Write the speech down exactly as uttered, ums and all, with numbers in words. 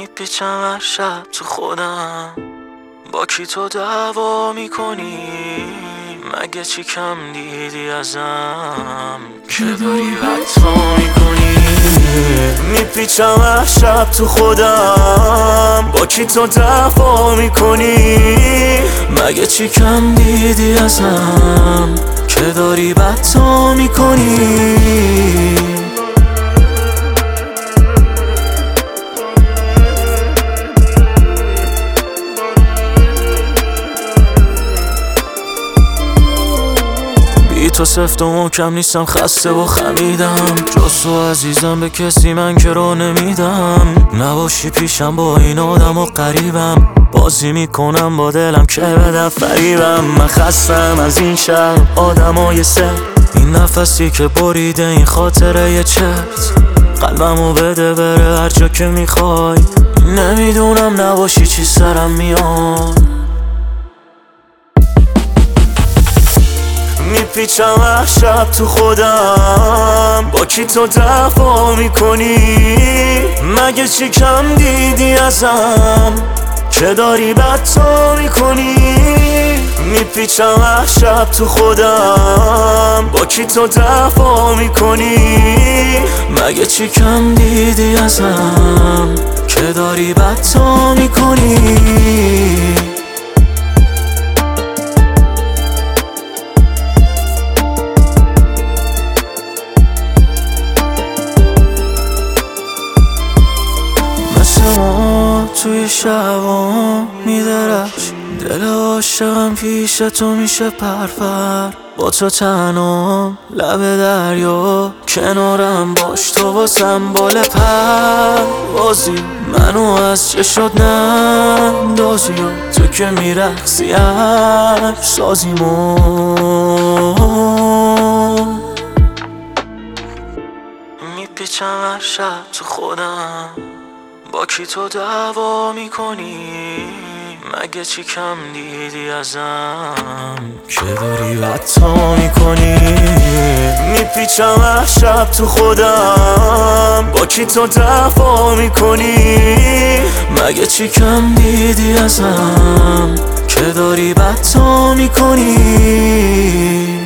میپیچم هر شب تو خودم، با کی تو دعوا میکنی؟ مگه چی کم دیدی ازم که داری بدتا میکنی؟ میپیچم هر شب تو خودم، با کی تو دعوا میکنی؟ مگه چی کم دیدی ازم که داری بدتا میکنی؟ بی تو سفت و محکم نیستم، خسته و خمیدم. جز تو عزیزم به کسی من که رو نمیدم. نباشی پیشم با این آدم و قریبم، بازی میکنم با دلم که بدم فریبم. من خستم از این شهر آدمای سه، این نفسی که بریده این خاطره یه چرت. قلبمو بده بره هر جا که میخوای، نمیدونم نباشی چی سرم میاد. میپیچم هر شب تو خودم، با کی تو دعوا میکنی؟ مگه چی کم دیدی ازم که داری بدتا میکنی؟ میپیچم هر شب تو خودم، با کی تو دعوا میکنی؟ مگه چی کم دیدی ازم که داری بدتا میکنی؟ توی شبا میدرخش دل عاشقم، پیش تو میشه پرپر. با تو تنها لب دریا، کنارم باش تو واسم بال پر. بازی منو از چه شد نندازی، تو که میرقصی هر سازیمون. میپیچم هر شب تو خودم، با کی تو دعوا میکنی؟ مگه چی کم دیدی ازم که داری بدتا میکنی؟ میپیچم هر شب تو خودم، با کی تو دعوا میکنی؟ مگه چی کم دیدی ازم که داری بدتا میکنی؟